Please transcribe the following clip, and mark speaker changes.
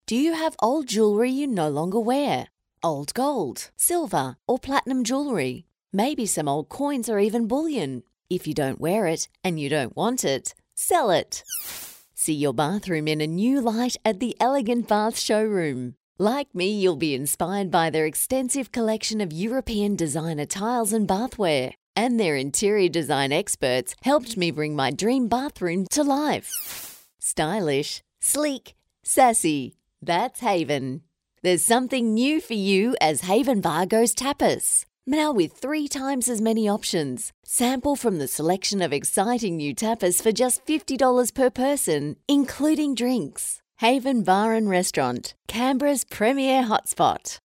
Speaker 1: Do you have old jewellery you no longer wear? Old gold, silver, or platinum jewellery? Maybe some old coins or even bullion. If you don't wear it and you don't want it, sell it. See your bathroom in a new light at the Elegant Bath Showroom. Like me, you'll be inspired by their extensive collection of European designer tiles and bathware. And their interior design experts helped me bring my dream bathroom to life. Stylish, sleek, sassy. That's Haven. There's something new for you as Haven Bar goes tapas. Now with 3 times as many options. Sample from the selection of exciting new tapas for just $50 per person, including drinks. Haven Bar and Restaurant, Canberra's premier hotspot.